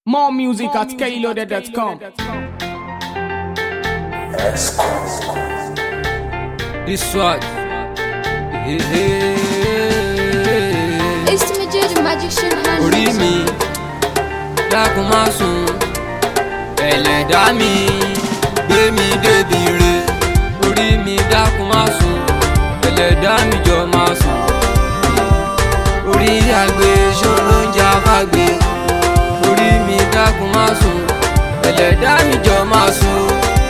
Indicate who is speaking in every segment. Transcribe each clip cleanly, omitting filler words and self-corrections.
Speaker 1: More music at KLoaded.com.
Speaker 2: This what?
Speaker 3: It's the magician hand.
Speaker 2: Orí mi, dákun má sùn. Ẹlẹ́dàá mi, gbé mi débi re. Orí mi, dákun má sùn. Ẹlẹ́dàá mi jọ má sùn. Orí àgbè ṣòro ń jà fàgbé. Orí mi, dákun má sùn. Ẹlẹ́dàá mi jọ má sùn.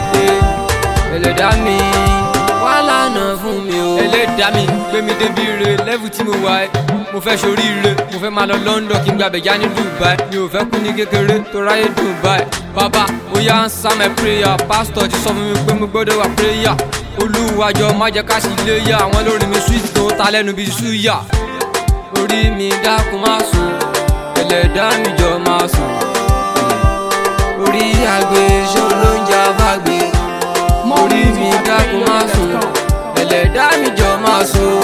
Speaker 2: Ẹlẹ́dàá mi wá lànà fún mi o. Ẹlẹ́dàá mi gbé mi débi re level tí mo wà ẹ́. Mo fẹ́ ṣoríire, mo fẹ́ máa lọ London kí n gbàbẹ̀ já ní Dubai. Mi ò fẹ́ kú ní kékeré tó ráyé Dubai. Bàbá ó yá answer my prayer. Pastor ti sọ fún mi pé mo gbọ́dọ̀ wà prayer. Olúwa jọ̀ọ́ má jẹ́ ká sì léyà. Àwọn lórí mi sweet tó ta lẹ́nu bí súyà. Orí mi dákun má sùn. Ẹlẹ́dàá mi jọ̀ọ́ má sùn. Orí àgbè ṣòro ń jà fàgbé. Orí mi dákun má sùn. Ẹlẹ́dàá mi jọ̀ọ́ má sùn.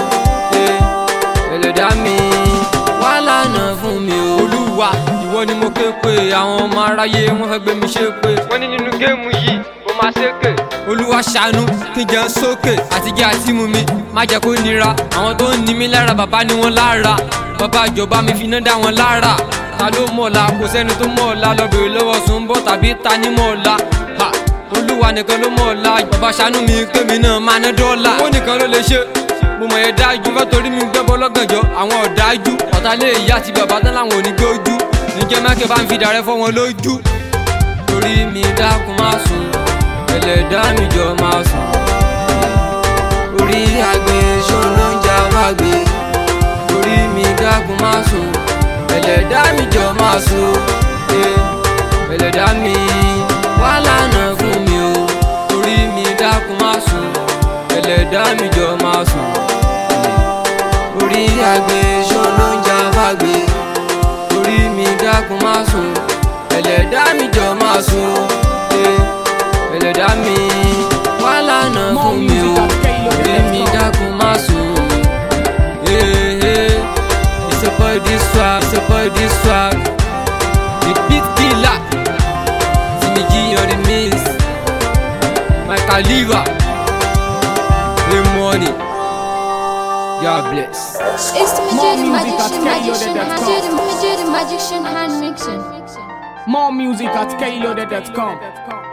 Speaker 2: Ẹlẹ́dàá mi wá lànà fún mi o. Olúwa ìwọ ni mo ké pè. Àwọn ọmọ aráyé wọ́n fẹ́ gbé mi ṣépè. Wọ́n ní nínú géèmù yìí mo máa ṣèké. Olúwa ṣàánú kí n jẹun sókè. Àtijọ́ àti mú mi má jẹ́ kó nira. Àwọn tó ń ní mi lára bàbá ni wọ́n lára. Bàbá ìjọba mi fi iná dá wọn lára. Ta ló mọ̀ ọ̀la? Kò sẹ́ni tó mọ̀ ọ̀la. Lọ bèrè lọ́wọ́ Sùnbọ̀ tàbí ta ni mọ̀ ọ̀la. Olúwa nìkan ló mọ̀ ọ̀la. Bàbá ṣàánú mi pé mi náà máa ná dọ́là. Ó nìkan ló lè ṣe. Mo mọ̀ yẹn dájú fẹ́ torí mi gbẹ́bọ́ lọ́gànjọ́. Àwọn ọ̀dájú ọ̀tá lè yá àti bàbá tán láwọn ò ní gbójú. Níjẹ́ mákẹ́ bá ń fi dàrẹ́ fọ́ wọn lójú. Torí mi dákun má sùn. Ẹlẹ́dàá mi jọ̀ọ́ má sùn. Orí àgbè ṣòro ń jà fàgbé. Orí mi dákun má sùn. Ẹlẹ́dàá mi jọ̀ọ́ má sùn. Ẹlẹ́dàá mi wá lànà fún mi o. Orí mi dákun má sùn. Ẹlẹ́dàá mi jọ̀ọ́ má sùn. Orí àgbè ṣòro ń jà fàgbé. Orí mi dákun má sùn. Ẹlẹ́dàá mi jọ̀ọ́ má sùn. Ẹlẹ́dàá mi wá lànà fún mi o. Orí mi dákun má sùn. It's a boy this swag, it's a boy this swag. The beat killer. Timmy on the mix. My Khalifa. The money. God bless.
Speaker 3: It's the
Speaker 1: More music at
Speaker 3: magician hand mixing.
Speaker 1: More music at KLoaded.com.